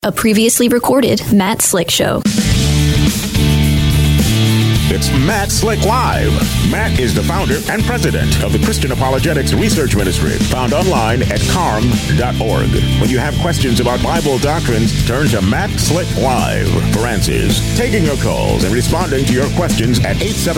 A previously recorded Matt Slick Show. It's Matt Slick Live. Matt is the founder and president of the Christian Apologetics Research Ministry, found online at carm.org. When you have questions about Bible doctrines, turn to Matt Slick Live for answers. Taking your calls and responding to your questions at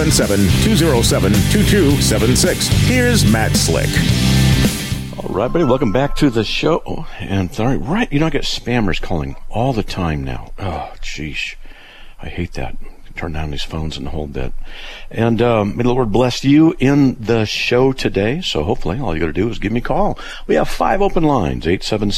877-207-2276. Here's Matt Slick. All right, buddy, welcome back to the show. And sorry, right, I get spammers calling all the time now. Oh, jeez. I hate that. Turn down these phones and hold that. And may the Lord bless you in the show today. So hopefully all you got to do is give me a call. We have 5 open lines,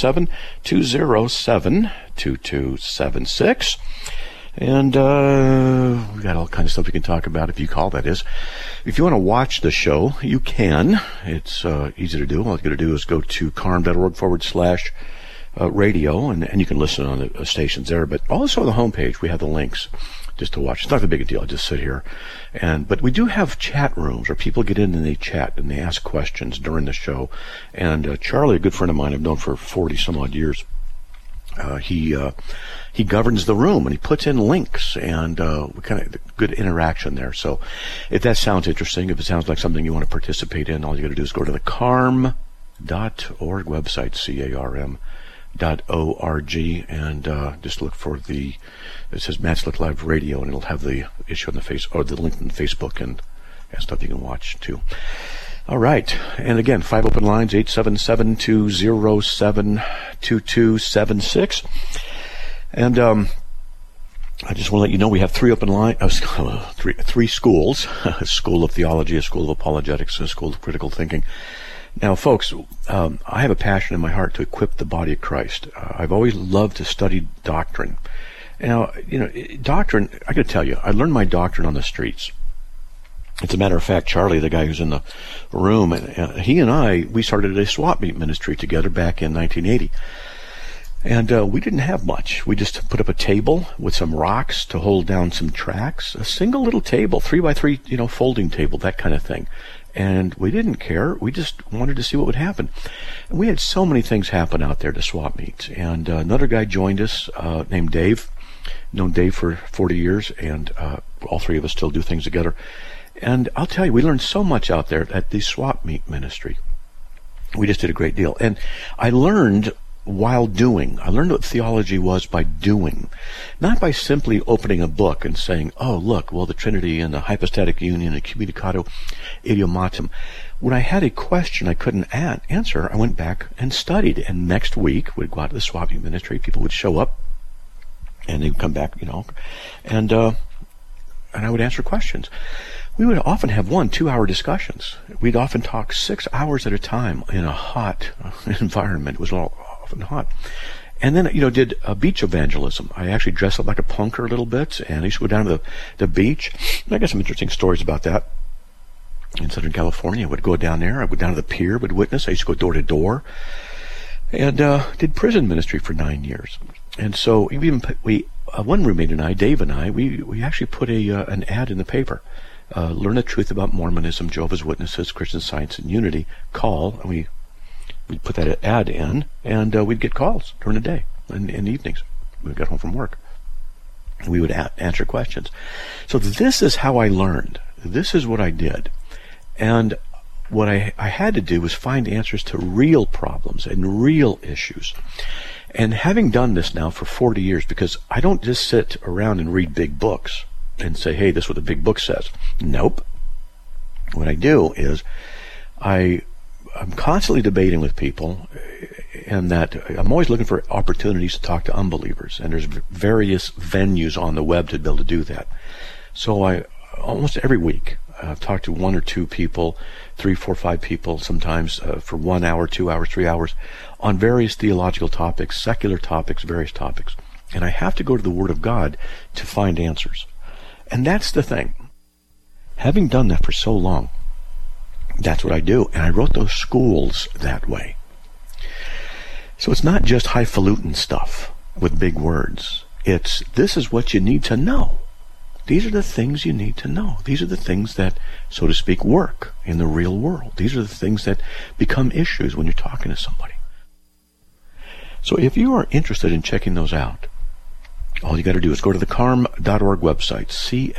877-207-2276. And we got all kinds of stuff we can talk about if you call, that is. If you want to watch the show, you can. It's easy to do. All you got to do is go to carm.org/radio, and you can listen on the stations there. But also on the homepage, we have the links just to watch. It's not a big deal. I just sit here. But we do have chat rooms where people get in and they chat and they ask questions during the show. And Charlie, a good friend of mine I've known for 40 some odd years, he governs the room and he puts in links and kind of good interaction there. So if that sounds interesting, if it sounds like something you want to participate in, all you got to do is go to the carm.org website, carm.org, and just look for it says Matt Slick Live Radio, and it'll have the issue on the the link on Facebook and stuff you can watch too. All right. And again, 5 open lines, 877-207-2276. And I just want to let you know we have 3 open lines, three schools, a school of theology, a school of apologetics, and a school of critical thinking. Now, folks, I have a passion in my heart to equip the body of Christ. I've always loved to study doctrine. Now, doctrine, I got to tell you, I learned my doctrine on the streets. As a matter of fact, Charlie, the guy who's in the room, he and we started a swap meet ministry together back in 1980. And we didn't have much. We just put up a table with some rocks to hold down some tracks, a single little table, 3x3, folding table, that kind of thing. And we didn't care. We just wanted to see what would happen. And we had so many things happen out there to swap meets. And another guy joined us named Dave. Known Dave for 40 years, and all 3 of us still do things together. And I'll tell you, we learned so much out there at the swap meet ministry. We just did a great deal. And I learned while doing. I learned what theology was by doing. Not by simply opening a book and saying, oh, look, well, the Trinity and the hypostatic union and communicado idiomatum. When I had a question I couldn't answer, I went back and studied. And next week, we'd go out to the swap meet ministry. People would show up, and they'd come back, and I would answer questions. We would often have 1-2 hour discussions. We'd often talk 6 hours at a time in a hot environment. It was all often hot. And then, did beach evangelism. I actually dressed up like a punker a little bit, and I used to go down to the beach. And I got some interesting stories about that. In Southern California, I would go down there. I would go down to the pier, would witness. I used to go door to door. And did prison ministry for 9 years. And so one roommate and I, Dave and I, we actually put an ad in the paper. Learn the truth about Mormonism, Jehovah's Witnesses, Christian Science, and Unity. Call, and we'd put that ad in, and we'd get calls during the day and in the evenings. We got home from work. And we would answer questions. So this is how I learned. This is what I did. And what I had to do was find answers to real problems and real issues. And having done this now for 40 years, because I don't just sit around and read big books and say, hey, this is what the big book says. Nope. What I do is I'm constantly debating with people, and that I'm always looking for opportunities to talk to unbelievers. And there's various venues on the web to be able to do that. So I almost every week, I've talked to 1 or 2 people, 3, 4, 5 people sometimes for 1 hour, 2 hours, 3 hours on various theological topics, secular topics, various topics. And I have to go to the Word of God to find answers. And that's the thing. Having done that for so long, that's what I do. And I wrote those schools that way. So it's not just highfalutin stuff with big words. This is what you need to know. These are the things you need to know. These are the things that, so to speak, work in the real world. These are the things that become issues when you're talking to somebody. So if you are interested in checking those out, all you got to do is go to the carm.org website,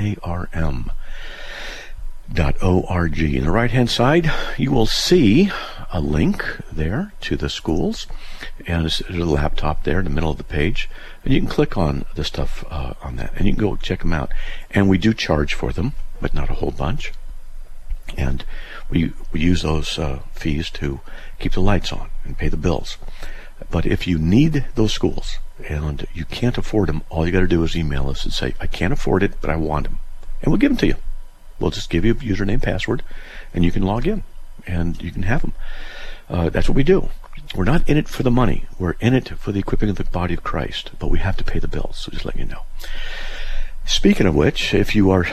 carm.org. In the right-hand side, you will see a link there to the schools, and there's a laptop there in the middle of the page, and you can click on the stuff on that, and you can go check them out. And we do charge for them, but not a whole bunch. And we use those fees to keep the lights on and pay the bills. But if you need those schools and you can't afford them, all you got to do is email us and say, I can't afford it, but I want them. And we'll give them to you. We'll just give you a username, password, and you can log in and you can have them. That's what we do. We're not in it for the money. We're in it for the equipping of the body of Christ, but we have to pay the bills. So just let you know. Speaking of which, if you are,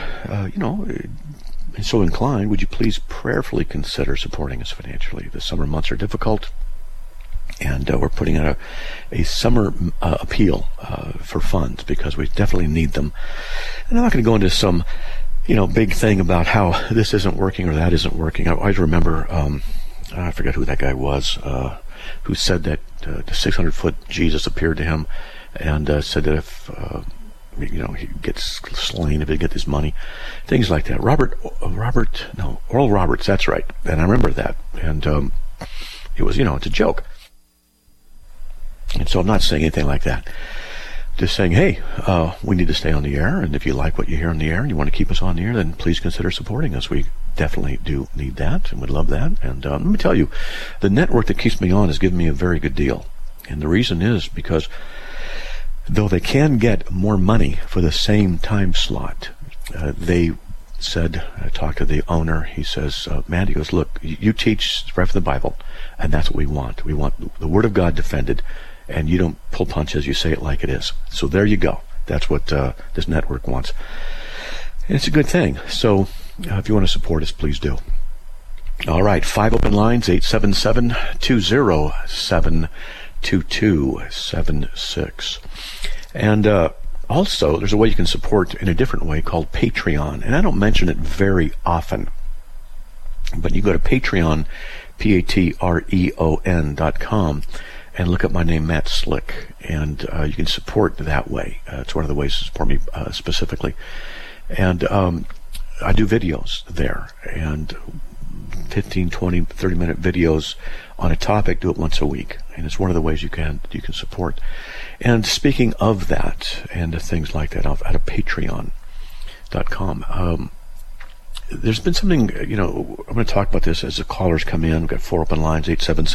so inclined, would you please prayerfully consider supporting us financially? The summer months are difficult, and we're putting out a summer appeal for funds because we definitely need them. And I'm not going to go into some, big thing about how this isn't working or that isn't working. I always remember, I forget who that guy was, who said that the 600-foot Jesus appeared to him and said that if he gets slain if he gets his money, things like that. Oral Roberts, that's right. And I remember that. And it was, it's a joke. And so I'm not saying anything like that. Just saying, hey, we need to stay on the air, and if you like what you hear on the air and you want to keep us on the air, then please consider supporting us. We definitely do need that, and would love that. And let me tell you, the network that keeps me on has given me a very good deal. And the reason is because though they can get more money for the same time slot, they said, I talked to the owner, he says, man, he goes, look, you teach right from the Bible, and that's what we want. We want the Word of God defended, and you don't pull punches, you say it like it is. So there you go. That's what this network wants. And it's a good thing. So if you want to support us, please do. All right, 5 open lines, 877-207-2276. And also, there's a way you can support in a different way called Patreon. And I don't mention it very often. But you go to Patreon, Patreon.com, and look up my name, Matt Slick, and you can support that way. It's one of the ways to support me specifically. And I do videos there, and 15, 20, 30-minute videos on a topic, do it once a week. And it's one of the ways you can support. And speaking of that, and things like that, out of Patreon.com, there's been something, I'm going to talk about this as the callers come in. We've got 4 open lines,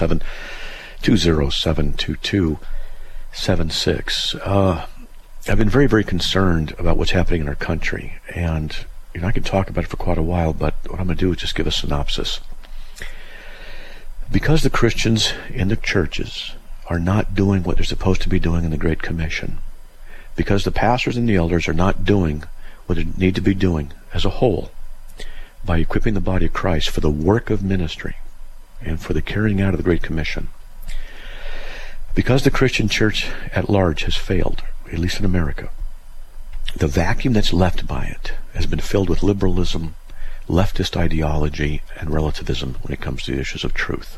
877-207-2276. I've been very, very concerned about what's happening in our country. And, I can talk about it for quite a while, but what I'm going to do is just give a synopsis. Because the Christians in the churches are not doing what they're supposed to be doing in the Great Commission, because the pastors and the elders are not doing what they need to be doing as a whole by equipping the body of Christ for the work of ministry and for the carrying out of the Great Commission, because the Christian church at large has failed, at least in America, the vacuum that's left by it has been filled with liberalism, leftist ideology, and relativism when it comes to the issues of truth.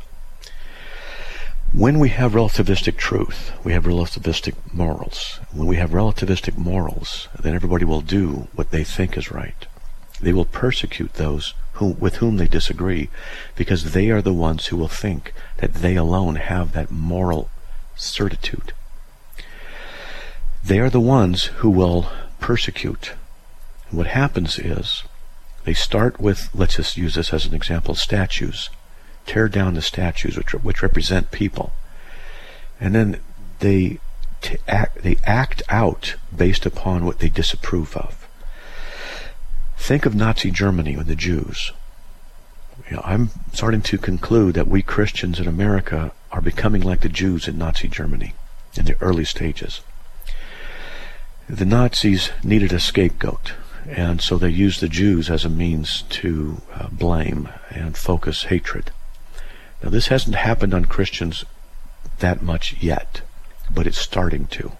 When we have relativistic truth, we have relativistic morals. When we have relativistic morals, then everybody will do what they think is right. They will persecute those with whom they disagree, because they are the ones who will think that they alone have that moral certitude. They are the ones who will persecute. And what happens is, they start with, let's just use this as an example, statues. Tear down the statues which represent people. And then they act out based upon what they disapprove of. Think of Nazi Germany with the Jews. I'm starting to conclude that we Christians in America are becoming like the Jews in Nazi Germany in the early stages. The Nazis needed a scapegoat, and so they used the Jews as a means to blame and focus hatred. Now, this hasn't happened on Christians that much yet, but it's starting to.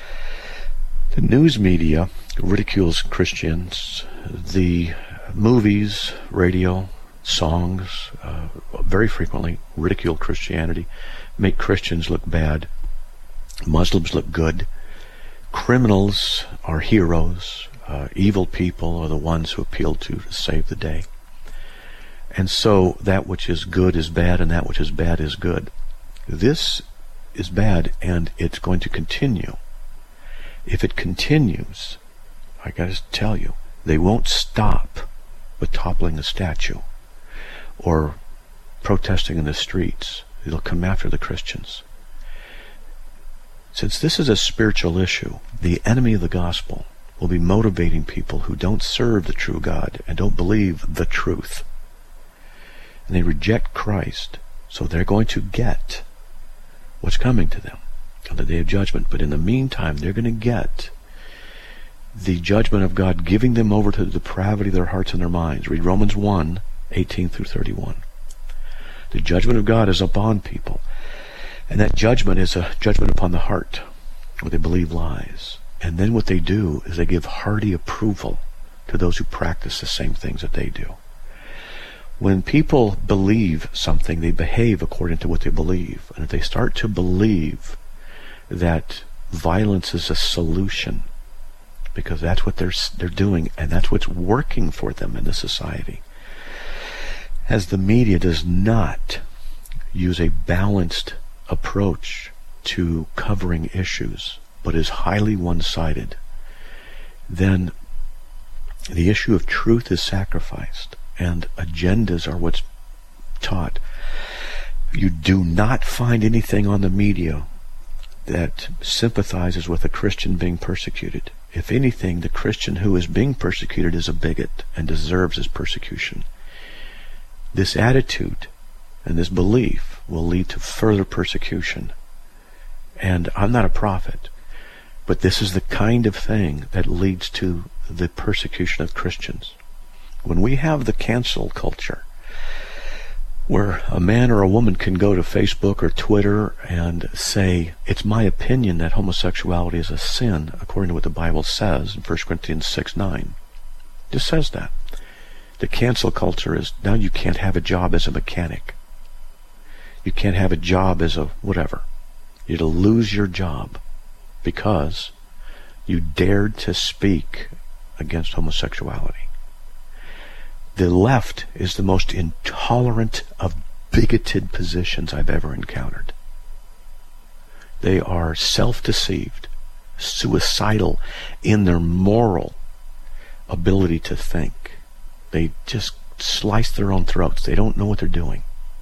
The news media ridicules Christians. The movies, radio, songs, very frequently ridicule Christianity, make Christians look bad. Muslims look good. Criminals are heroes. Evil people are the ones who appeal to save the day. And so that which is good is bad, and that which is bad is good. This is bad, and it's going to continue. If it continues, I got to tell you, they won't stop with toppling a statue or protesting in the streets. They'll come after the Christians. Since this is a spiritual issue, the enemy of the gospel will be motivating people who don't serve the true God and don't believe the truth. And they reject Christ, so they're going to get what's coming to them on the day of judgment. But in the meantime, they're going to get the judgment of God giving them over to the depravity of their hearts and their minds. Read Romans 1, 18 through 31. The judgment of God is upon people. And that judgment is a judgment upon the heart, where they believe lies. And then what they do is they give hearty approval to those who practice the same things that they do. When people believe something, they behave according to what they believe. And if they start to believe that violence is a solution, because that's what they're doing, and that's what's working for them in the society, as the media does not use a balanced approach to covering issues, but is highly one-sided, then the issue of truth is sacrificed, and agendas are what's taught. You do not find anything on the media that sympathizes with a Christian being persecuted. If anything, the Christian who is being persecuted is a bigot and deserves his persecution. This attitude and this belief will lead to further persecution. And I'm not a prophet, but this is the kind of thing that leads to the persecution of Christians. When we have the cancel culture, where a man or a woman can go to Facebook or Twitter and say, it's my opinion that homosexuality is a sin, according to what the Bible says in 1 Corinthians 6:9. It just says that. The cancel culture is, now you can't have a job as a mechanic. You can't have a job as a whatever. You'll lose your job because you dared to speak against homosexuality. The left is the most intolerant of bigoted positions I've ever encountered. They are self-deceived, suicidal in their moral ability to think. They just slice their own throats. They don't know what they're doing.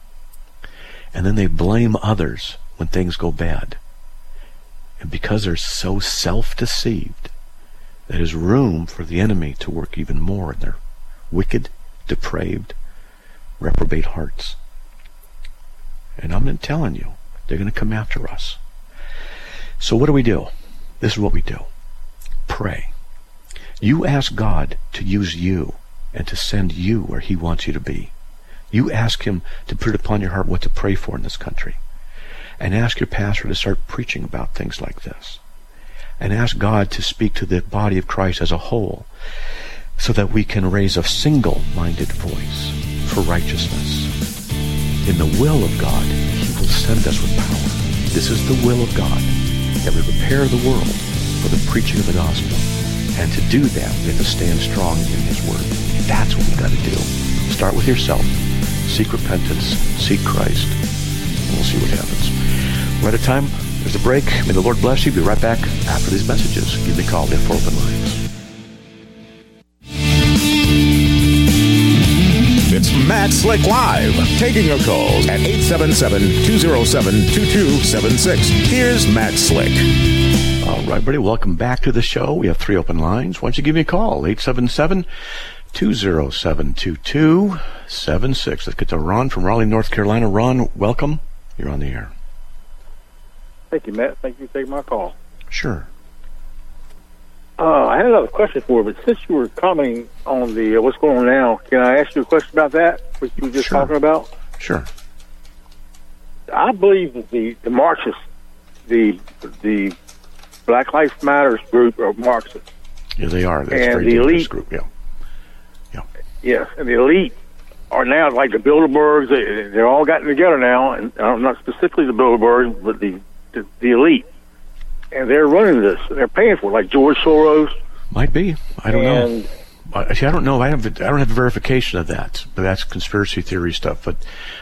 And then they blame others when things go bad. And because they're so self-deceived, there's room for the enemy to work even more in their wicked, depraved, reprobate hearts. And I'm telling you, they're going to come after us. So what do? This is what we do. Pray. You ask God to use you and to send you where He wants you to be. You ask Him to put it upon your heart what to pray for in this country. And ask your pastor to start preaching about things like this. And ask God to speak to the body of Christ as a whole, so that we can raise a single-minded voice for righteousness. In the will of God, He will send us with power. This is the will of God, that we prepare the world for the preaching of the gospel. And to do that, we have to stand strong in His word. That's what we've got to do. Start with yourself. Seek repentance. Seek Christ. And we'll see what happens. We're out of time. There's a break. May the Lord bless you. Be right back after these messages. Give me a call. We have 4 open lines. It's Matt Slick Live, taking your calls at 877-207-2276. Here's Matt Slick. All right, everybody, welcome back to the show. We have 3 open lines. Why don't you give me a call, 877-207-2276. Let's get to Ron from Raleigh, North Carolina. Ron, welcome. You're on the air. Thank you, Matt. Thank you for taking my call. Sure. I had another question for you, but since you were commenting on the what's going on now, can I ask you a question about that, what you were just talking about? Sure. I believe that the Marxists, the Black Lives Matters group are Marxists. Yeah, they are. That's and very the elite group, yeah. Yes, and the elite are now like the Bilderbergs. They're all gotten together now, and not specifically the Bilderbergs, but the elite. and they're running this. And they're paying for it, like George Soros. Might be. I don't know. See, I don't know. I don't have verification of that. But that's conspiracy theory stuff. But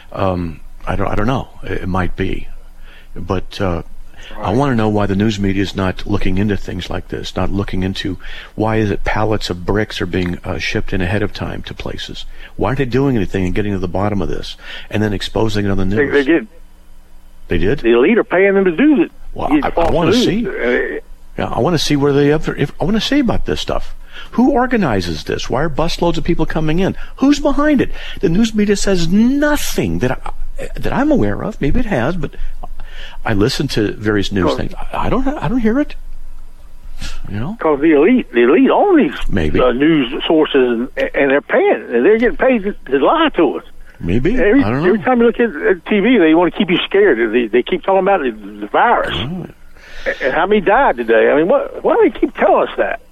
I don't know. It might be. But I want to know why the news media is not looking into things like this. Not looking into why is it pallets of bricks are being shipped in ahead of time to places. Why aren't they doing anything and getting to the bottom of this and then exposing it on the news? They did. They did? The elite are paying them to do it. Well, I want to see. Yeah, I want to see where they ever. I want to see about this stuff. Who organizes this? Why are busloads of people coming in? Who's behind it? The news media says nothing that I'm aware of. Maybe it has, but I listen to various news things. I don't hear it. You know, because the elite own these news sources, and they're paying, and they're getting paid to lie to us. Maybe. I don't know. Every time you look at TV, they want to keep you scared. They keep talking about the virus. Oh. And how many died today? I mean, why do they keep telling us that?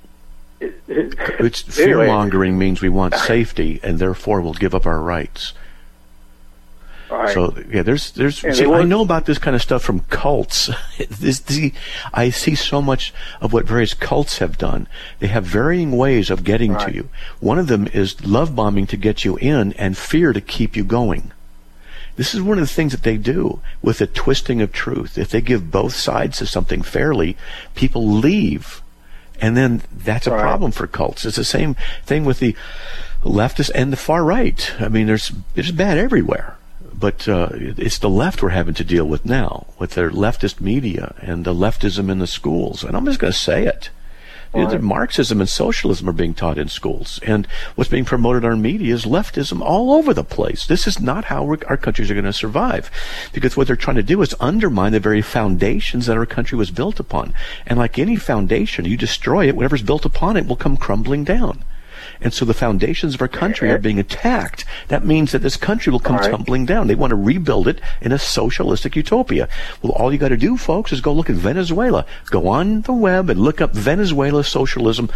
It's fear-mongering means we want safety, and therefore we'll give up our rights. Right. So yeah, there's. See, I know about this kind of stuff from cults. I see so much of what various cults have done. They have varying ways of getting to you. One of them is love bombing to get you in, and fear to keep you going. This is one of the things that they do with the twisting of truth. If they give both sides to something fairly, people leave. And then that's a problem for cults. It's the same thing with the leftists and the far right. I mean, it's bad everywhere. But it's the left we're having to deal with now, with their leftist media and the leftism in the schools. And I'm just going to say it. Marxism and socialism are being taught in schools. And what's being promoted in our media is leftism all over the place. This is not how our countries are going to survive. Because what they're trying to do is undermine the very foundations that our country was built upon. And like any foundation, you destroy it, whatever's built upon it will come crumbling down. And so the foundations of our country are being attacked. That means that this country will come tumbling down. They want to rebuild it in a socialistic utopia. Well, all you got to do, folks, is go look at Venezuela. Go on the web and look up Venezuela socialism,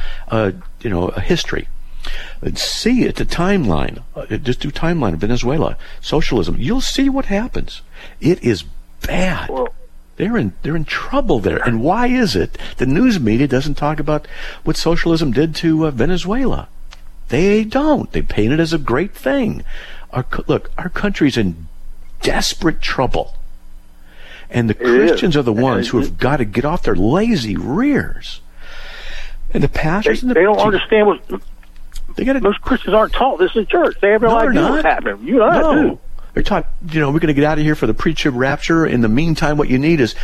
history. And see it, the timeline. Just do timeline of Venezuela socialism. You'll see what happens. It is bad. They're in trouble there. And why is it the news media doesn't talk about what socialism did to Venezuela? They don't. They paint it as a great thing. Our country's in desperate trouble. And the Christians are the ones who have got to get off their lazy rears. And the pastors they don't understand what most Christians aren't taught this in church. They have no idea what's happening. You and I do. They're taught, we're going to get out of here for the pre-trib rapture. In the meantime, what you need is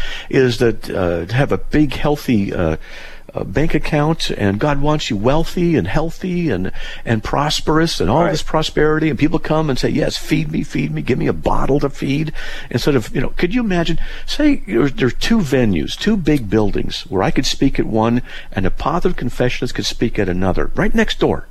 to have a big, healthy bank account, and God wants you wealthy and healthy and prosperous and all this prosperity. And people come and say, yes, feed me, give me a bottle to feed. Instead of, could you imagine, say there's two venues, two big buildings where I could speak at one and a positive confessionist could speak at another, right next door.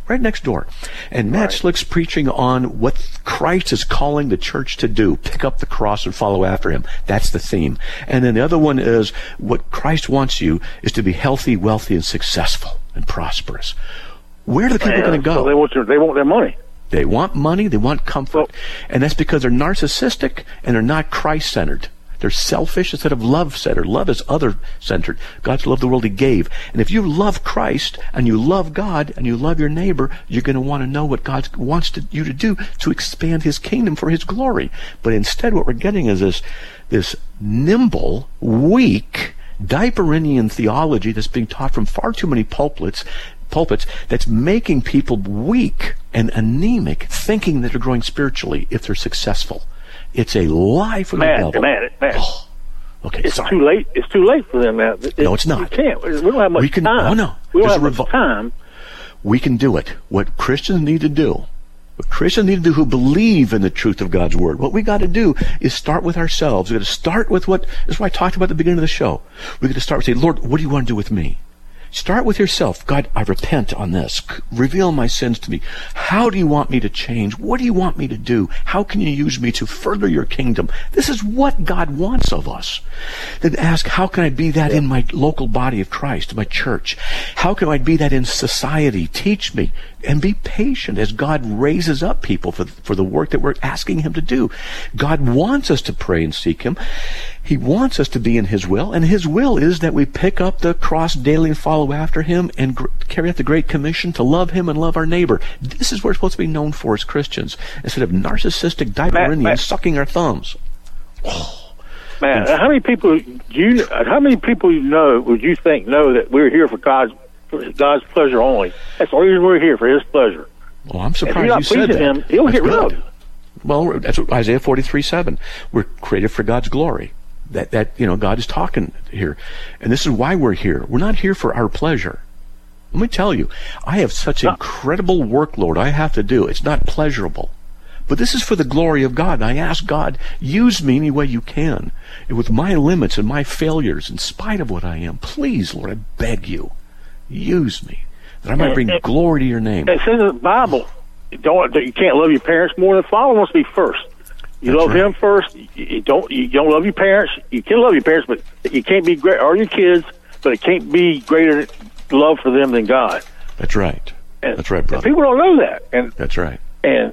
And Matt Slick's preaching on what Christ is calling the church to do. Pick up the cross and follow after him. That's the theme. And then the other one is what Christ wants you is to be healthy, wealthy, and successful and prosperous. Where are the people going to go? So they want their money. They want money. They want comfort. And that's because they're narcissistic and they're not Christ-centered. They're selfish instead of love-centered. Love is other-centered. God so loved the world he gave. And if you love Christ and you love God and you love your neighbor, you're going to want to know what God wants you to do to expand his kingdom for his glory. But instead what we're getting is this nimble, weak, diaperinian theology that's being taught from far too many pulpits that's making people weak and anemic, thinking that they're growing spiritually if they're successful. It's a lie for the devil. Man. Oh, okay, it's too late. It's too late for them now. No, it's not. You can't. We don't have much time. Oh, no. We don't have much time. We can do it. What Christians need to do, who believe in the truth of God's word, what we got to do is start with ourselves. We got to start with this is what I talked about at the beginning of the show. We got to start with saying, Lord, what do you want to do with me? Start with yourself. God, I repent on this. Reveal my sins to me. How do you want me to change? What do you want me to do? How can you use me to further your kingdom? This is what God wants of us. Then ask, how can I be that in my local body of Christ, my church? How can I be that in society? Teach me. And be patient as God raises up people for the work that we're asking him to do. God wants us to pray and seek him. He wants us to be in His will, and His will is that we pick up the cross daily and follow after Him and carry out the Great Commission to love Him and love our neighbor. This is what we're supposed to be known for as Christians, instead of narcissistic diaper sucking our thumbs. Oh. Man, how many people you know would you think know that we're here for God's pleasure only? That's the reason we're here, for His pleasure. Well, I'm surprised you said that. Him, He'll get rid of Him. Well, that's what Isaiah 43:7. We're created for God's glory. That God is talking here. And this is why we're here. We're not here for our pleasure. Let me tell you, I have such incredible workload I have to do. It's not pleasurable. But this is for the glory of God. And I ask God, use me any way you can. And with my limits and my failures, in spite of what I am, please, Lord, I beg you, use me, that I might bring glory to your name. It says in the Bible, you can't love your parents more than Father wants to be first. You love Him first. You don't love your parents. You can love your parents, but you can't be great, or your kids, but it can't be greater love for them than God. That's right. That's right, brother. People don't know that. And that's right. And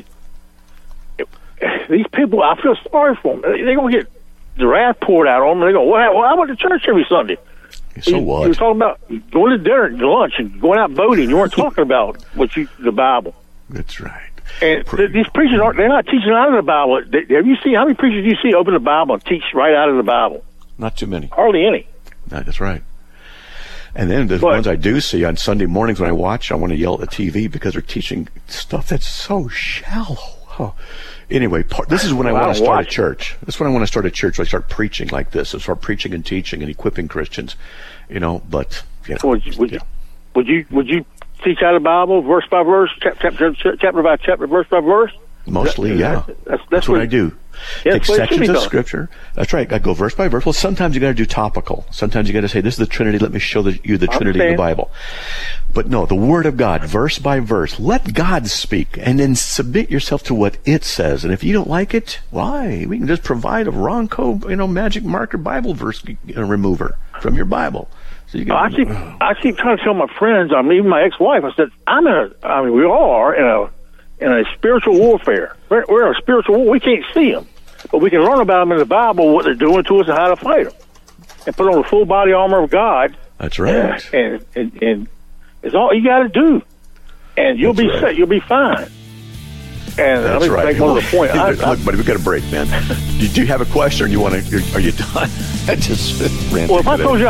these people, I feel sorry for them. They're going to get the wrath poured out on them. They go, well, I went to church every Sunday. So what? You were talking about going to dinner, to lunch, and going out boating. You weren't talking about the Bible. That's right. And these preachers they're not teaching out of the Bible. Have you seen, how many preachers do you see open the Bible and teach right out of the Bible? Not too many. Hardly any. That's right. And then the ones I do see on Sunday mornings when I watch, I want to yell at the TV because they're teaching stuff that's so shallow. Oh. Anyway, this is when I want to start a church. This is when I want to start a church. I start preaching like this. I start preaching and teaching and equipping Christians. But would you teach out of the Bible, verse by verse, chapter by chapter, verse by verse? Mostly, yeah. That's what I do. Take sections of Scripture. That's right. I go verse by verse. Well, sometimes you got to do topical. Sometimes you got to say, "This is the Trinity. Let me show you the Trinity in the Bible." But no, the Word of God, verse by verse. Let God speak, and then submit yourself to what it says. And if you don't like it, why? We can just provide a Ronco, magic marker Bible verse remover from your Bible. So I keep trying to tell my friends, even my ex-wife, I said, we all are in a spiritual warfare. We're in a spiritual war. We can't see them, but we can learn about them in the Bible, what they're doing to us and how to fight them, and put on the full body armor of God. That's right. And it's all you got to do, and you'll be set. You'll be fine. And that's let me make one other point. Look, buddy, we've got a break, man. Do you have a question, or are you done? I just ran. Well, if I told you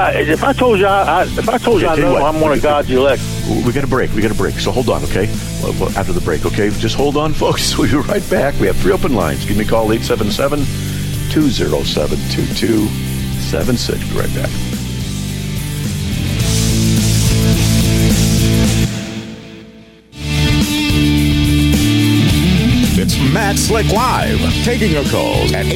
I know I'm one of God's elect. We got a break. So hold on, okay? Well, after the break, okay? Just hold on, folks. We'll be right back. We have 3 open lines. Give me a call, 877-207-2276. Be right back. It's Matt Slick Live, taking your calls at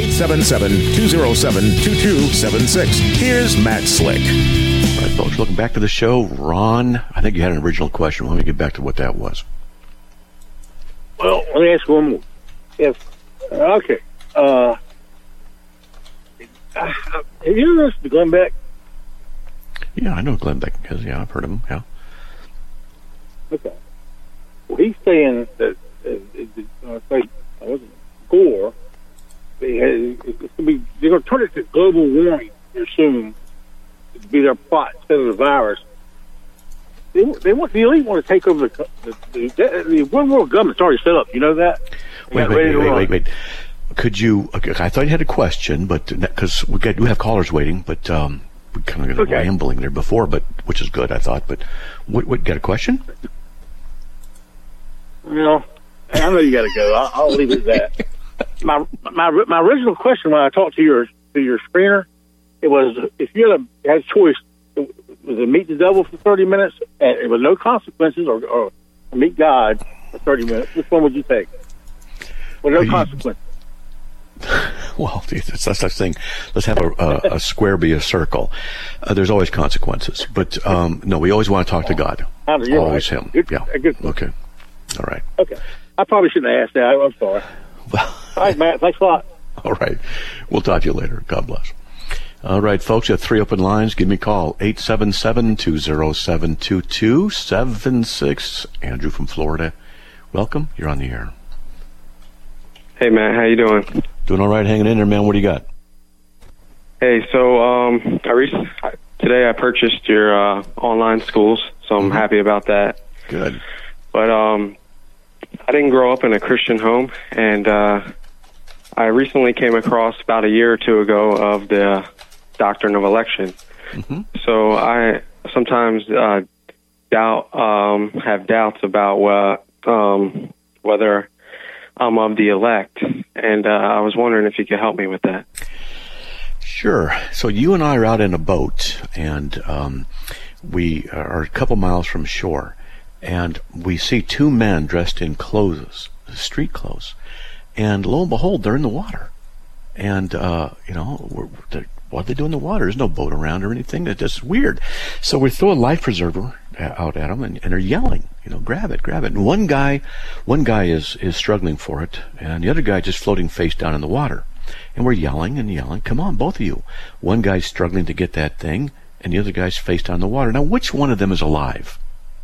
877-207-2276. Here's Matt Slick. All right, folks, welcome back to the show. Ron, I think you had an original question. Let me get back to what that was. Well, let me ask one more. Have you ever listened to Glenn Beck? Yeah, I know Glenn Beck because, I've heard of him, yeah. Okay. Well, he's saying that Gore, they're going to turn it to global warming here soon to be their plot instead of the virus. The elite want to take over the one world government's already set up. You know that? Wait. Could you? Okay, I thought you had a question, but because we do have callers waiting, but we kind of got rambling there before, but which is good, I thought. But what got a question? No. I know you got to go. I'll leave it at that. My original question when I talked to your screener, it was if you had a choice, was to meet the devil for 30 minutes and it was no consequences, or meet God for 30 minutes. Which one would you take? With no consequences. Well, it's that such thing. Let's have a square be a circle. There's always consequences, but no, we always want to talk to God. Always Him. Yeah. Okay. All right. Okay. I probably shouldn't have asked that. I'm sorry. Well, all right, Matt. Thanks a lot. All right. We'll talk to you later. God bless. All right, folks. You have 3 open lines. Give me a call. 877-207-2276. Andrew from Florida. Welcome. You're on the air. Hey, Matt. How you doing? Doing all right. Hanging in there, man. What do you got? Hey, so today I purchased your online schools, so I'm happy about that. Good. But I didn't grow up in a Christian home, and I recently came across about a year or two ago of the doctrine of election. Mm-hmm. So I sometimes have doubts about whether I'm of the elect, and I was wondering if you could help me with that. Sure. So you and I are out in a boat, and we are a couple miles from shore, and we see two men dressed in clothes, street clothes, and lo and behold, they're in the water. And, what they do in the water? There's no boat around or anything. It's just weird. So we throw a life preserver out at them, and they're yelling, grab it, grab it. And one guy is struggling for it, and the other guy just floating face down in the water. And we're yelling and yelling, come on, both of you. One guy's struggling to get that thing, and the other guy's face down in the water. Now, which one of them is alive?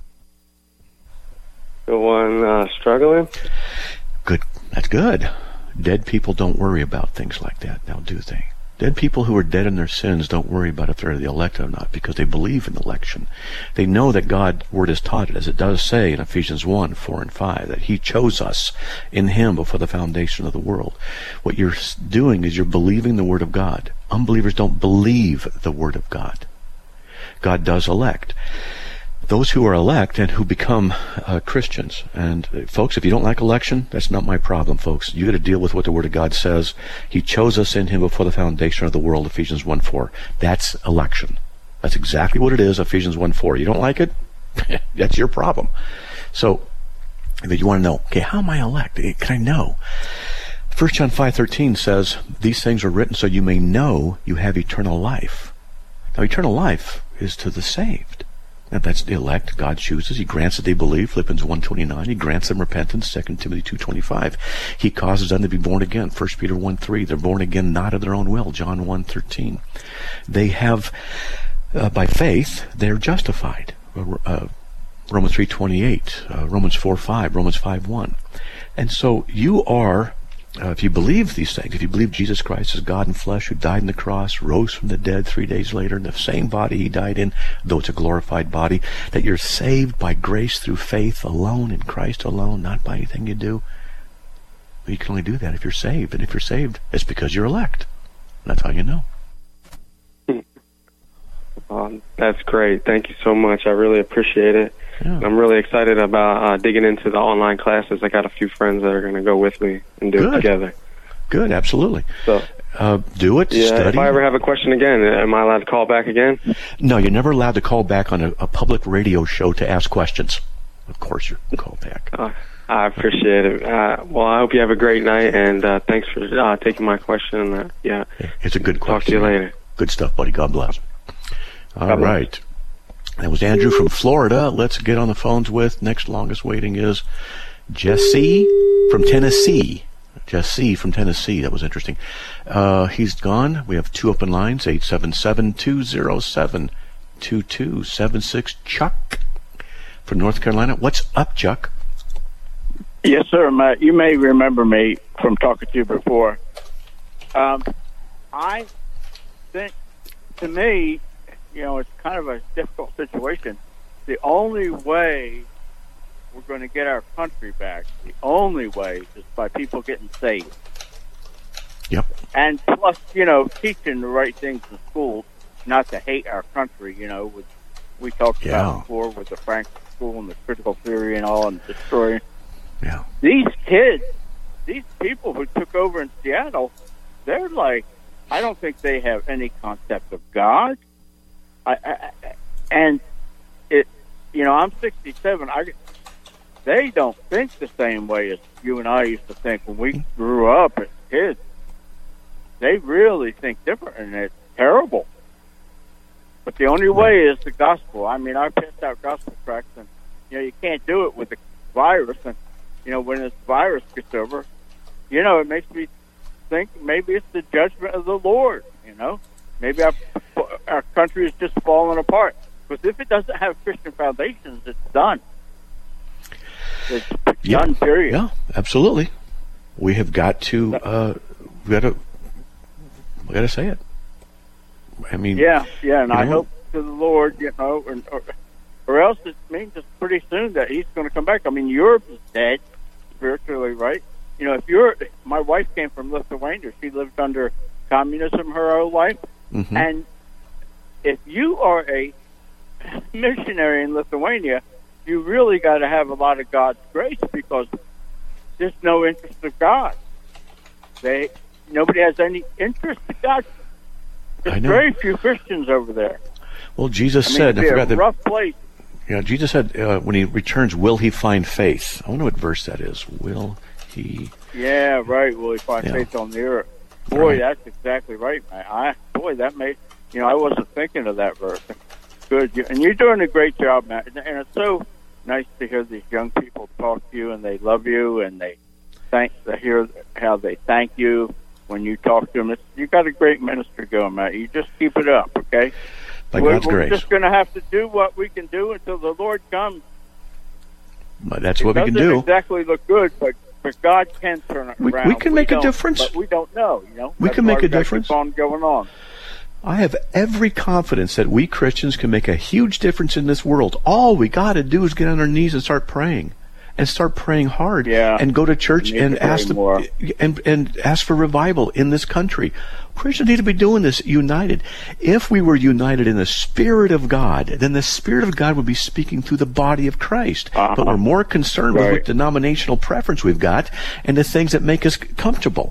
The one struggling? Good. That's good. Dead people don't worry about things like that now, do they? Dead people who are dead in their sins don't worry about if they're the elect or not, because they believe in election. They know that God's word is taught it, as it does say in Ephesians 1, 4, and 5, that he chose us in him before the foundation of the world. What you're doing is you're believing the word of God. Unbelievers don't believe the word of God. God does elect. Those who are elect and who become Christians. And folks, if you don't like election, that's not my problem, folks. You got to deal with what the Word of God says. He chose us in him before the foundation of the world, Ephesians 1:4. That's election. That's exactly what it is, Ephesians 1:4. You don't like it? That's your problem. So, you want to know, okay, how am I elect? Can I know? 1 John 5:13 says, these things are written so you may know you have eternal life. Now, eternal life is to the saved. And that's the elect God chooses. He grants that they believe, Philippians 1:29. He grants them repentance, 2 Timothy 2:25. He causes them to be born again, 1 Peter 1:3. They're born again not of their own will, John 1:13. They have, by faith, they're justified, Romans 3:28, Romans 4:5, Romans 5:1. And so you are, if you believe these things, if you believe Jesus Christ is God in flesh, who died on the cross, rose from the dead 3 days later in the same body he died in, though it's a glorified body, that you're saved by grace through faith alone, in Christ alone, not by anything you do. But you can only do that if you're saved. And if you're saved, it's because you're elect. That's how you know. That's great. Thank you so much. I really appreciate it. Yeah. I'm really excited about digging into the online classes. I got a few friends that are going to go with me and do it together. Good, absolutely. So, do it, yeah, study. If I ever have a question again, am I allowed to call back again? No, you're never allowed to call back on a public radio show to ask questions. Of course you can call back. I appreciate it. Well, I hope you have a great night, and thanks for taking my question. Yeah, it's a good question. Talk to you later. Good stuff, buddy. God bless. All right. That was Andrew from Florida. Let's get on the phones with. Next longest waiting is Jesse from Tennessee. Jesse from Tennessee. That was interesting. He's gone. We have two open lines, 877-207-2276. Chuck from North Carolina. What's up, Chuck? Yes, sir, Matt. You may remember me from talking to you before. I think, to me, it's kind of a difficult situation. The only way we're going to get our country back, the only way is by people getting saved. Yep. And plus, teaching the right things in school, not to hate our country, we talked about before with the Frankfurt School and the critical theory and all, and destroying. Yeah. These kids, these people who took over in Seattle, they're like, I don't think they have any concept of God. I'm 67. They don't think the same way as you and I used to think when we grew up as kids. They really think different, and it's terrible. But the only way is the gospel. I mean, I passed out gospel tracts, and you can't do it with the virus. And when this virus gets over, it makes me think maybe it's the judgment of the Lord. Maybe our country is just falling apart. Because if it doesn't have Christian foundations, it's done. It's done, period. Yeah, absolutely. We have got to, we got to say it. I mean, yeah, and I hope to the Lord, or else it means it's pretty soon that he's going to come back. I mean, Europe is dead spiritually, right? My wife came from Lithuania. She lived under communism her whole life, and if you are a missionary in Lithuania, you really got to have a lot of God's grace, because there's no interest of God. Nobody has any interest in God. There's very few Christians over there. Well, Jesus said, I forgot that. Rough place. Yeah, Jesus said when he returns, will he find faith? I wonder what verse that is. Will he? Yeah, right. Will he find faith on the earth? Boy, that's exactly right, man. That made, I wasn't thinking of that verse. Good. And you're doing a great job, Matt. And it's so nice to hear these young people talk to you, and they love you, and they hear how they thank you when you talk to them. You got a great ministry going, Matt. You just keep it up, okay? By God's grace. We're just going to have to do what we can do until the Lord comes. But that's what we can do. It doesn't exactly look good, but God can turn it around. We can make a difference. But we don't know, We can make a difference. Keep on going on. I have every confidence that we Christians can make a huge difference in this world. All we got to do is get on our knees and start praying. And start praying hard, and go to church and ask and ask for revival in this country. Christians need to be doing this united. If we were united in the Spirit of God, then the Spirit of God would be speaking through the body of Christ. But we're more concerned with what denominational preference we've got and the things that make us comfortable.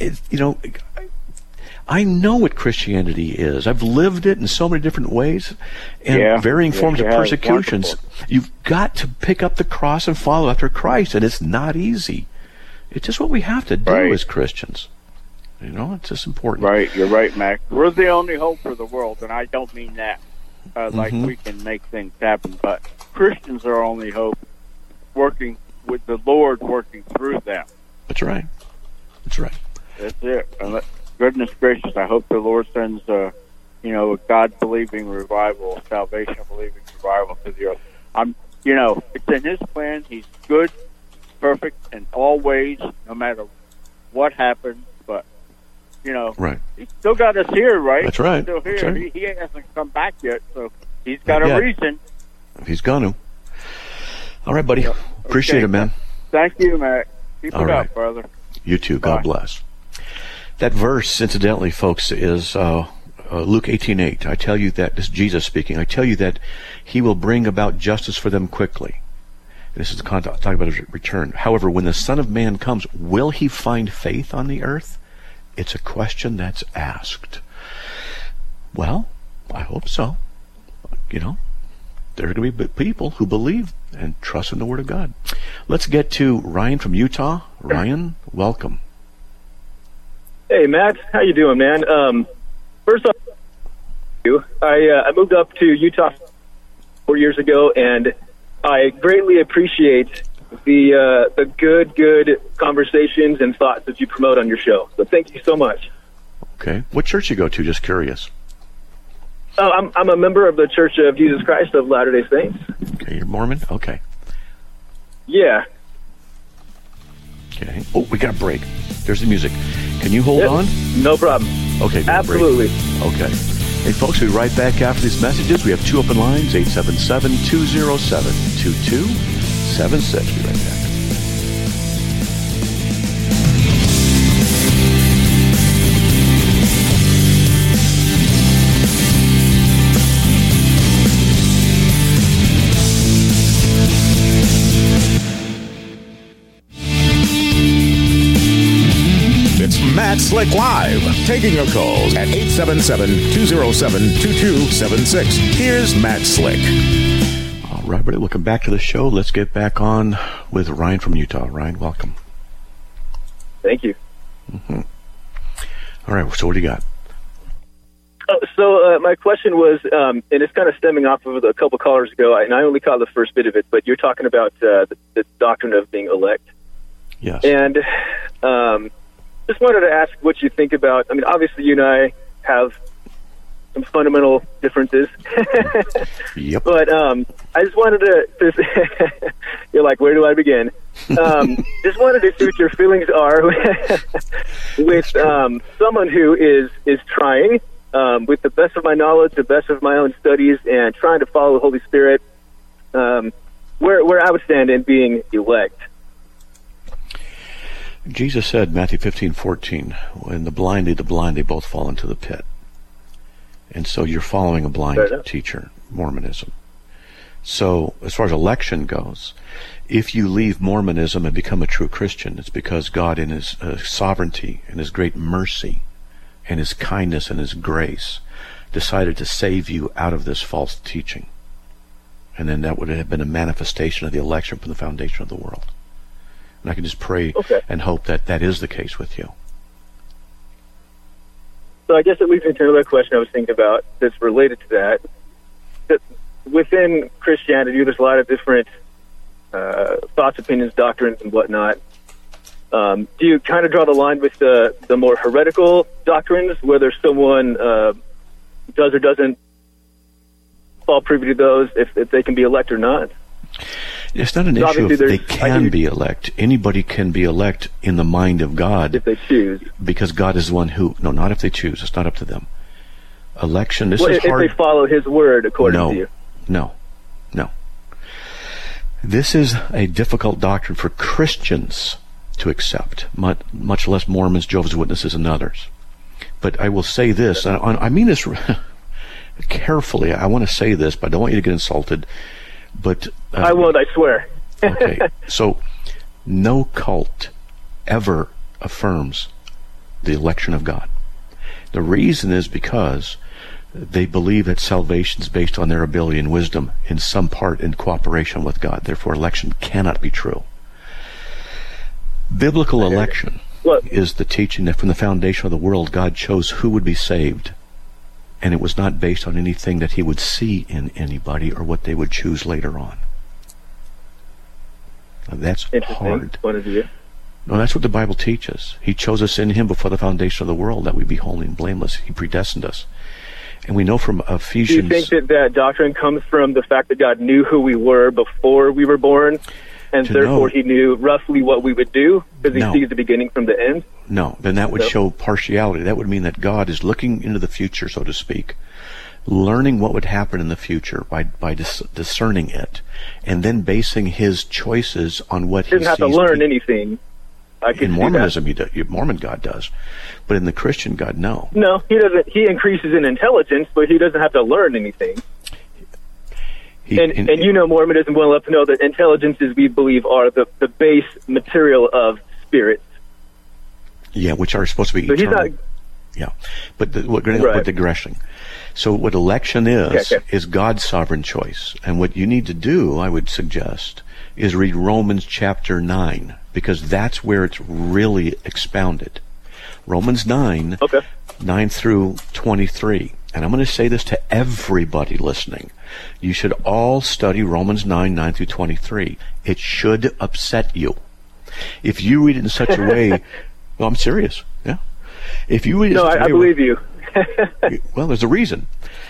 I know what Christianity is. I've lived it in so many different ways and varying forms of persecutions. You've got to pick up the cross and follow after Christ, and it's not easy. It's just what we have to do as Christians. It's just important. Right, you're right, Mac. We're the only hope for the world, and I don't mean that like we can make things happen, but Christians are our only hope, working with the Lord, working through them. That's right. That's right. That's it. And goodness gracious, I hope the Lord sends a God-believing revival, a salvation-believing revival to the earth. It's in His plan. He's good, perfect in all ways, no matter what happens. But, He's still got us here, right? That's right. He's still here. That's right. He hasn't come back yet, so He's got a reason. He's going to. All right, buddy. Appreciate it, man. Thank you, Matt. Keep it up, brother. You too. God bless. That verse, incidentally, folks, is Luke 18:8. I tell you that, this is Jesus speaking, I tell you that He will bring about justice for them quickly. And this is the context, talking about His return. However, when the Son of Man comes, will He find faith on the earth? It's a question that's asked. Well, I hope so. There are going to be people who believe and trust in the Word of God. Let's get to Ryan from Utah. Ryan, welcome. Hey, Matt. How you doing, man? First off, I moved up to Utah 4 years ago, and I greatly appreciate the good conversations and thoughts that you promote on your show. So thank you so much. Okay. What church you go to? Just curious. Oh, I'm a member of the Church of Jesus Christ of Latter-day Saints. Okay, you're Mormon? Okay. Yeah. Okay. Oh, we got a break. There's the music. Can you hold on? No problem. Okay. Absolutely. Okay. Hey, folks, we'll be right back after these messages. We have two open lines, 877-207-2276. Be right back. Matt Slick Live, taking your calls at 877-207-2276. Here's Matt Slick. All right, everybody, welcome back to the show. Let's get back on with Ryan from Utah. Ryan, welcome. Thank you. Mm-hmm. All right, so what do you got? So my question was, and it's kind of stemming off of a couple callers ago, and I only caught the first bit of it, but you're talking about the doctrine of being elect. Yes. And just wanted to ask what you think about, I mean, obviously you and I have some fundamental differences. Yep. But I just wanted to you're like, where do I begin? Just wanted to see what your feelings are with someone who is trying with the best of my knowledge, the best of my own studies, and trying to follow the Holy Spirit, where I would stand in being elect. Jesus said, Matthew 15:14, when the blind lead the blind, they both fall into the pit. And so you're following a blind teacher, Mormonism. So as far as election goes, if you leave Mormonism and become a true Christian, it's because God in his sovereignty and his great mercy and his kindness and his grace decided to save you out of this false teaching. And then that would have been a manifestation of the election from the foundation of the world. And I can just pray and hope that that is the case with you. So I guess it leads me to another question I was thinking about that's related to that. That within Christianity, there's a lot of different thoughts, opinions, doctrines, and whatnot. Do you kind of draw the line with the more heretical doctrines, whether someone does or doesn't fall privy to those, if they can be elect or not? It's not an issue if they can be elect. Anybody can be elect in the mind of God. If they choose. Because God is the one who... No, not if they choose. It's not up to them. Election, this is hard. If they follow his word according to you. No. This is a difficult doctrine for Christians to accept, much less Mormons, Jehovah's Witnesses, and others. But I will say this, and I mean this carefully. I want to say this, but I don't want you to get insulted. But I won't, I swear. Okay, so no cult ever affirms the election of God. The reason is because they believe that salvation is based on their ability and wisdom, in some part in cooperation with God. Therefore, election cannot be true. Biblical election is the teaching that from the foundation of the world, God chose who would be saved. And it was not based on anything that he would see in anybody or what they would choose later on. Now, that's hard. Point of view. No, that's what the Bible teaches. He chose us in him before the foundation of the world that we be holy and blameless. He predestined us. And we know from Ephesians... Do you think that doctrine comes from the fact that God knew who we were before we were born, and therefore he knew roughly what we would do, because he sees the beginning from the end? No, then that would show partiality. That would mean that God is looking into the future, so to speak, learning what would happen in the future by discerning it, and then basing his choices on what he sees. He doesn't have to learn anything. In Mormonism, Mormon God does. But in the Christian God, no. No, he doesn't. He increases in intelligence, but he doesn't have to learn anything. And you know Mormonism well enough to know that intelligences, we believe, are the base material of spirits. Yeah, which are supposed to be eternal. But we're going to digression. So what election is God's sovereign choice. And what you need to do, I would suggest, is read Romans chapter 9, because that's where it's really expounded. Romans 9, 9 through 23. And I'm going to say this to everybody listening. You should all study Romans 9, 9 through 23. It should upset you. If you read it in such a way... Well, I'm serious. Yeah. If you read it I believe you. Well, there's a reason.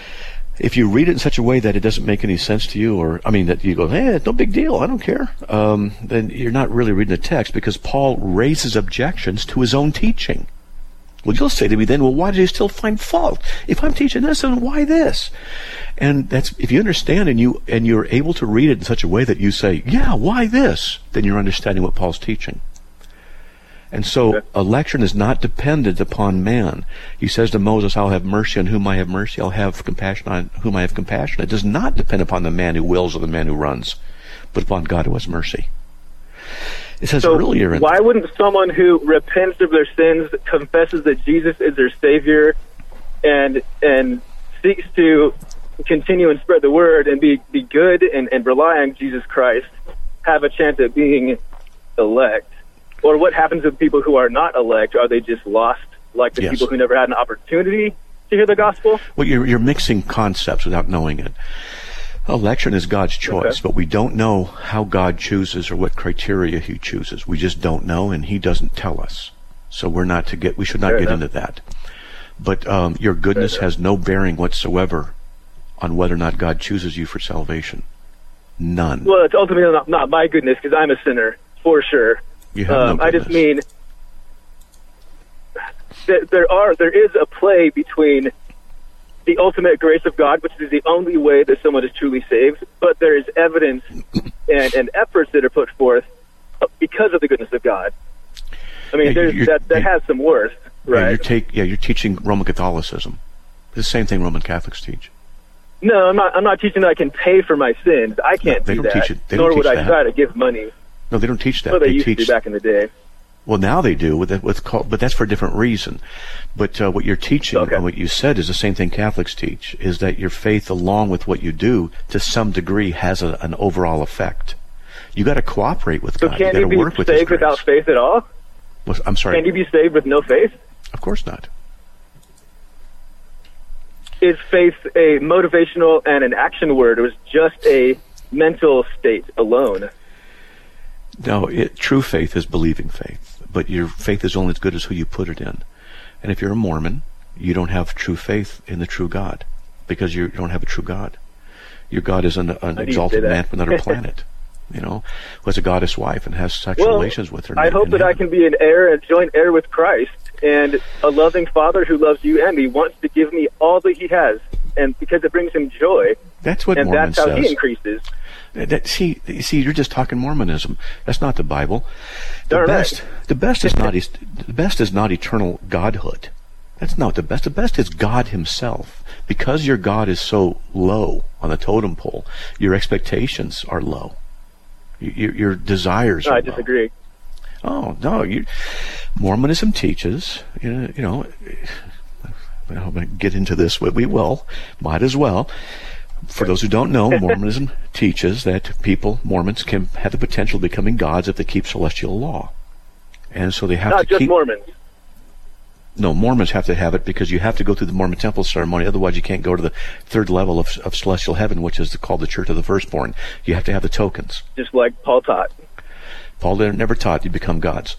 If you read it in such a way that it doesn't make any sense to you, or, that you go, hey, it's no big deal, I don't care, then you're not really reading the text, because Paul raises objections to his own teaching. Well, you'll say to me then, well, why do you still find fault? If I'm teaching this, then why this? And that's, if you understand and you're able to read it in such a way that you say, yeah, why this? Then you're understanding what Paul's teaching. And so election is not dependent upon man. He says to Moses, I'll have mercy on whom I have mercy. I'll have compassion on whom I have compassion. It does not depend upon the man who wills or the man who runs, but upon God who has mercy. It says earlier... Why wouldn't someone who repents of their sins, confesses that Jesus is their Savior, and seeks to continue and spread the word and be good and rely on Jesus Christ, have a chance at being elect? Or what happens with people who are not elect? Are they just lost, like the people who never had an opportunity to hear the gospel? Well, you're mixing concepts without knowing it. Election is God's choice, but we don't know how God chooses or what criteria he chooses. We just don't know, and he doesn't tell us. So we should not get into that. But your goodness has no bearing whatsoever on whether or not God chooses you for salvation. None. Well, it's ultimately not my goodness, because I'm a sinner, for sure. You have no I just mean that there is a play between the ultimate grace of God, which is the only way that someone is truly saved, but there is evidence and efforts that are put forth because of the goodness of God. I mean, that has some worth, right? You're teaching Roman Catholicism. The same thing Roman Catholics teach. No, I'm not teaching that I can pay for my sins. I can't do that. Teach it. Nor would I try to give money. No, they don't teach that. Well, they used to back in the day. Well, now they do, but that's for a different reason. But what you're teaching and what you said is the same thing Catholics teach, is that your faith, along with what you do, to some degree has an overall effect. You got to cooperate with God. So can you be saved without faith at all? Well, I'm sorry. Can you be saved with no faith? Of course not. Is faith a motivational and an action word, or is just a mental state alone? No, true faith is believing faith, but your faith is only as good as who you put it in. And if you're a Mormon, you don't have true faith in the true God, because you don't have a true God. Your God is an exalted man from another planet, who has a goddess wife and has sexual relations with her. I hope that I can be an heir, a joint heir with Christ, and a loving Father who loves you and me wants to give me all that He has, and because it brings Him joy. That's what Mormon says. And that's how He increases. See, you're just talking Mormonism. That's not the Bible. The best is not eternal godhood. That's not the best. The best is God Himself. Because your God is so low on the totem pole, your expectations are low. Your desires are low. I disagree. Oh, no. Mormonism teaches, I'll get into this, but we will. Might as well. For those who don't know, Mormonism teaches that Mormons, can have the potential of becoming gods if they keep celestial law. And so they have Not just Mormons. No, Mormons have to have it because you have to go through the Mormon temple ceremony. Otherwise, you can't go to the third level of celestial heaven, which is called the Church of the Firstborn. You have to have the tokens. Just like Paul taught. Paul never taught you become gods.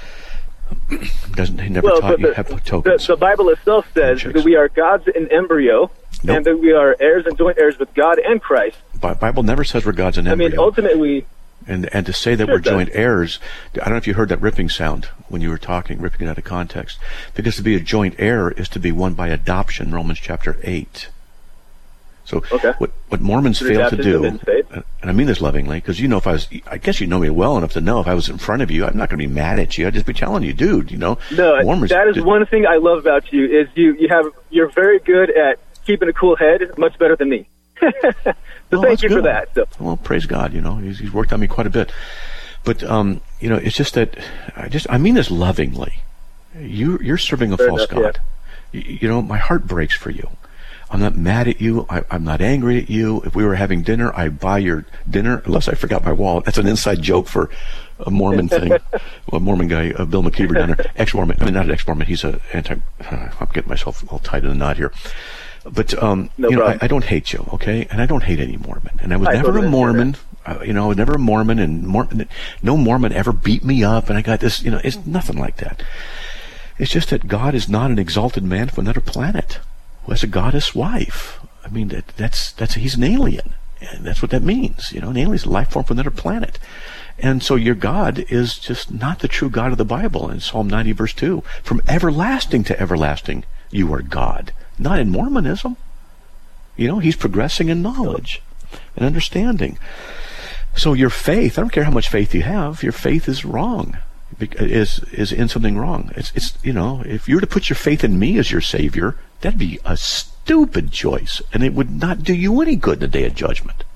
He never taught you have tokens. The Bible itself says that we are gods in embryo, and that we are heirs and joint heirs with God and Christ. The Bible never says we're gods in embryo. I mean, ultimately... And to say that we're joint heirs, I don't know if you heard that ripping sound when you were talking, ripping it out of context. Because to be a joint heir is to be one by adoption, Romans chapter 8. So what Mormons fail to do, and I mean this lovingly, because I guess you know me well enough to know if I was in front of you, I'm not going to be mad at you. I'd just be telling you, dude, No, Mormons that is one thing I love about you, is you're very good at keeping a cool head, much better than me. So thank you for that. So. Well, praise God, he's worked on me quite a bit. But, it's just that, I mean this lovingly. You're serving a false God. Yeah. My heart breaks for you. I'm not mad at you. I'm not angry at you. If we were having dinner, I'd buy your dinner, unless I forgot my wallet. That's an inside joke for a Mormon thing. A Mormon guy, Bill McKeever down there. Ex-Mormon. I mean, not an ex-Mormon. He's I'm getting myself all tied in a knot here. But, I don't hate you, okay? And I don't hate any Mormon. And I was never a Mormon. I was never a Mormon, and no Mormon ever beat me up, and I got this, it's nothing like that. It's just that God is not an exalted man from another planet who has a goddess wife. I mean, he's an alien. And that's what that means. An alien is a life form from another planet. And so your God is just not the true God of the Bible. In Psalm 90, verse 2, from everlasting to everlasting, you are God. Not in Mormonism. He's progressing in knowledge and understanding. So your faith, I don't care how much faith you have, your faith is wrong. Is in something wrong. It's if you were to put your faith in me as your Savior, that'd be a stupid choice, and it would not do you any good in the day of judgment.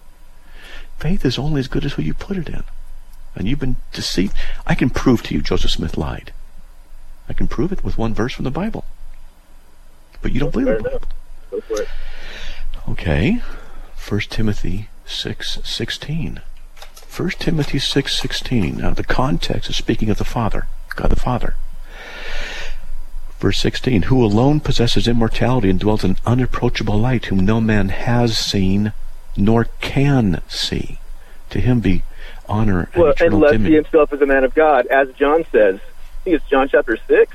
Faith is only as good as who you put it in. And you've been deceived. I can prove to you Joseph Smith lied. I can prove it with one verse from the Bible. But you don't believe the Bible. Go for it. Okay. 1 Timothy 6:16. 1 Timothy 6:16. Now the context is speaking of the Father, God the Father. Verse 16, who alone possesses immortality and dwells in unapproachable light, whom no man has seen nor can see. To him be honor and eternal unless dominion. He himself is a man of God, as John says. I think it's John chapter 6.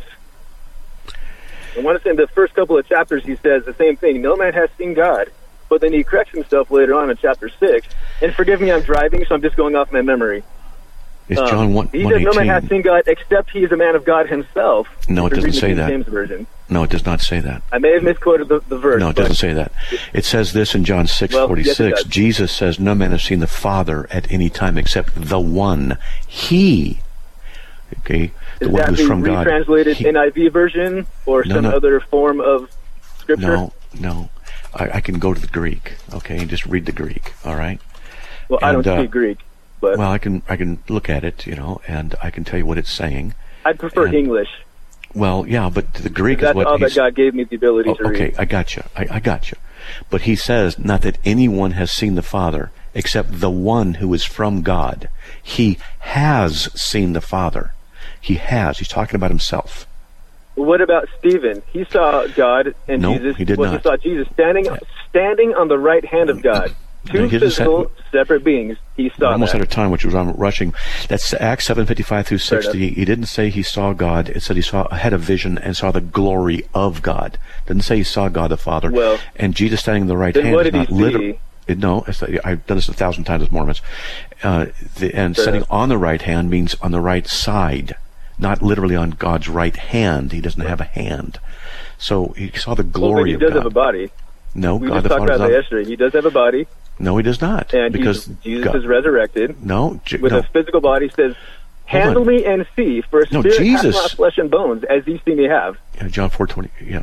I want to say in the first couple of chapters he says the same thing. No man has seen God. But then he corrects himself later on in chapter 6. And forgive me, I'm driving, so I'm just going off my memory. It's John 1:18. He says no man has seen God except he is a man of God himself. No, it doesn't say that. James Version. No, it does not say that. I may have misquoted the verse. No, it doesn't say that. It says this in John 6:46. Yes, Jesus says, "No man has seen the Father at any time except the one, He." Okay, the one who's from God. Is that the retranslated NIV version or some other form of scripture? No. I can go to the Greek, okay, and just read the Greek, all right? Well, I don't speak Greek, but... Well, I can look at it, and I can tell you what it's saying. I prefer English. Well, yeah, but the Greek is what... That's all that God gave me the ability to read. Okay, I got you. I got you. But he says, not that anyone has seen the Father, except the one who is from God. He has seen the Father. He has. He's talking about himself. What about Stephen? He saw God and Jesus. He did not. He saw Jesus standing on the right hand of God. Two physical, separate beings. He saw almost out of time, which was I'm rushing. That's Acts 7:55 through 60. He didn't say he saw God. It said he had a vision and saw the glory of God. It didn't say he saw God the Father. Well, and Jesus standing on the right then hand what is did not he literal. No, I've done this 1,000 times with Mormons. Standing on the right hand means on the right side, not literally on God's right hand. He doesn't have a hand. So he saw the glory of God. He does have a body. No, we God just the talked Father about that yesterday. He does have a body. No, he does not. And because Jesus is resurrected. With a physical body. Says, "Handle me and see, for a spirit has not flesh and bones, as ye see me have." Yeah, John 4:20. Yeah,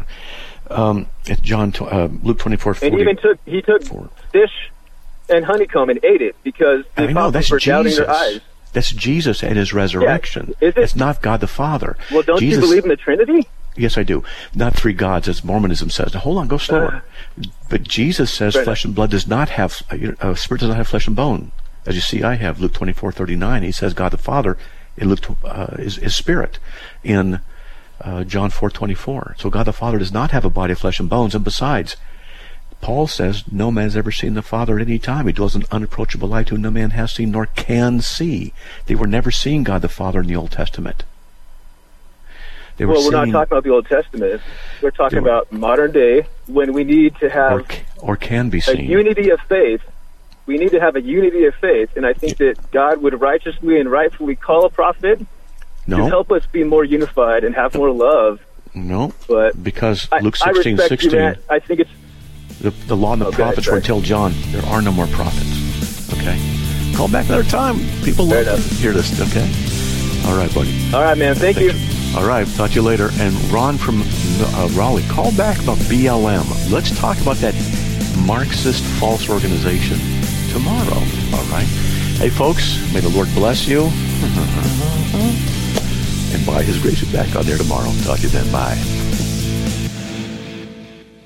Luke 24:40. And even he took fish and honeycomb and ate it because the apostles were doubting their eyes. That's Jesus at his resurrection. Yeah. It's not God the Father. Well, don't you believe in the Trinity? Yes, I do. Not three gods, as Mormonism says. Now, hold on, go slower. But Jesus says flesh and blood does not have, spirit does not have flesh and bone. As you see, I have Luke 24:39. He says God the Father in Luke is spirit in John 4:24. So God the Father does not have a body of flesh and bones. And besides, Paul says no man has ever seen the Father at any time. He dwells in unapproachable light whom no man has seen nor can see. They were never seeing God the Father in the Old Testament. We're not talking about the Old Testament. We're talking about modern day when we need to have or can be seen. A unity of faith. We need to have a unity of faith, and I think that God would righteously and rightfully call a prophet to help us be more unified and have more love. No, but because Luke 16:16. I think it's the law and the prophets were until John. There are no more prophets. Okay, call back another time. People love to hear this. Okay, all right, buddy. All right, man. Thank you. All right, talk to you later. And Ron from Raleigh, call back about BLM. Let's talk about that Marxist false organization tomorrow. All right. Hey, folks, may the Lord bless you. And by His grace, you're back on there tomorrow. Talk to you then. Bye.